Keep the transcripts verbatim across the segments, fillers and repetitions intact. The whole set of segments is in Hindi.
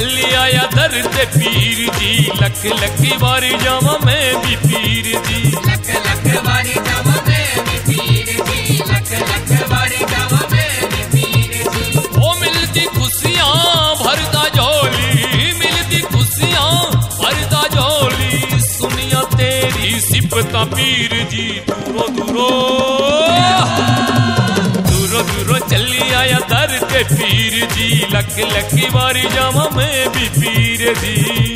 चली आया दर ते पीर जी, लख लख बारी जावा मैं भी पीर जी, लख लख बारी जावा मैं भी पीर जी, लख लख बारी जावा मैं भी पीर जी। ओ मिलती खुशियां भरदा झोली, मिलती खुशियां भरदा झोली, सुनिया तेरी सिफता पीर जी। दूरो दूरो दूरो दूरो चली आया दर ते पीर जी, लख लख बारी जावा मैं भी पीर जी।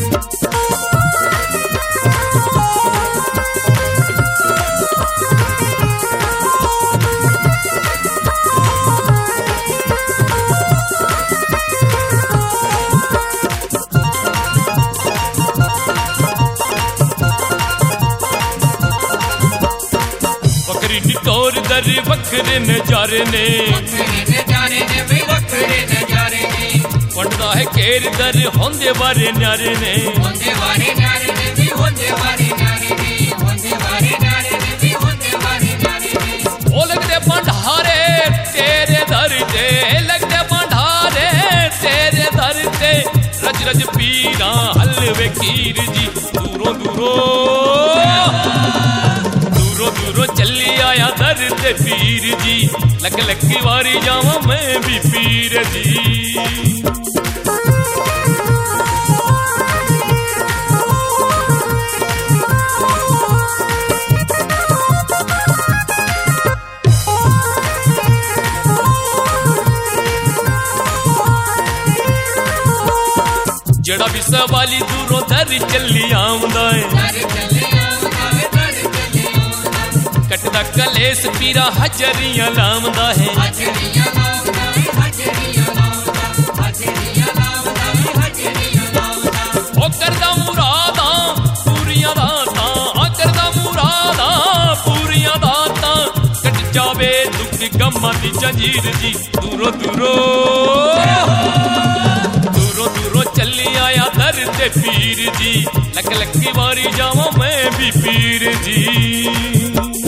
बकरी निटोर दर बखरे नजारे ने, वखरे नजारे ने वे वखरे नजारे ने, वंडदा है केर दर होंदे वारे न्यारे ने, होंदे वारे न्यारे ने भी होंदे वारे न्यारे ने, होंदे वारे न्यारे ने भी होंदे वारे न्यारे ने। ओ लगदे भंडारे तेरे दर ते, लगदे भंडारे तेरे दर ते, रज रज पीरा हलवे खीर जी। दूरो दूरो दूरो दूरो चली आया दर ते पीर जी, लख लख बारी जावा मैं भी पीर जी। जड़ा भी सवाली दूरों दर चली आउंदा है, दर चले आउंदा वे दर चले आउंदा, कटदा कलेस पीरा हजरियां लामदा है, हजरियां लाउंदा वे हजरियां लाउंदा, हजरियां लाउंदा वे हजरियां लाउंदा। ओ करदा मुरादा पूरियां दातां, आ करदा मुरादा पूरियां दातां, कट जावे दुख गम्मां दी जंजीर जी। दूरो दूरो दूरो दूरो चली आया दर ते पीर जी, लख लख बारी जावा मैं भी पीर जी।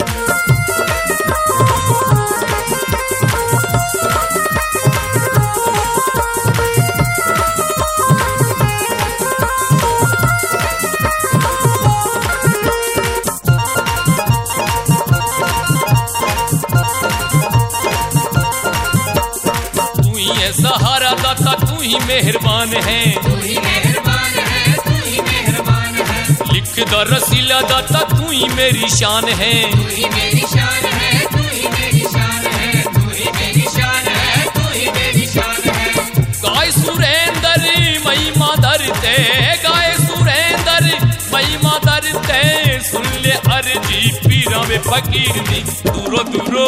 सहारा दाता तू ही मेहरबान है, तू ही मेहरबान है, तू ही मेहरबान है, लिख दा रसीला दाता तू ही मेरी शान है, तू ही मेरी शान है, तू ही मेरी शान है, तू ही मेरी शान है, तू ही मेरी शान है। गाय सुरेंद्र मई मादर ते, गाय सुरेंद्र मई मादर ते, सुन ले अर्जी पीरा वे फकीर दी। दूरो दूरो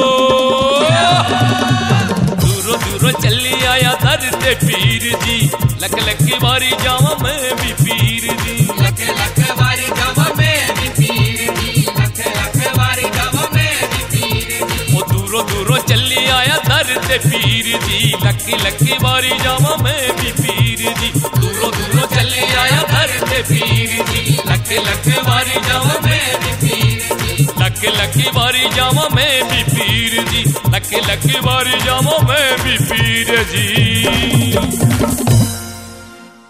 दूरो दूरो चली आया दर ते पीर जी, लख लख बारी जावा मैं भी पीर जी, लख लख बारी जावा मैं भी पीर जी, लख लख बारी जावा मैं भी पीर जी। ओ दूरो दूरो चली आया दर ते पीर जी, लख लख बारी जावा मैं भी पीर जी। दूरो दूरो चली आया दर ते पीर जी, लख लख बारी जावा मैं भी पीर जी, लख लख बारी जावा मैं भी पीर जी, लख लख बारी जावा मैं भी पीर जी।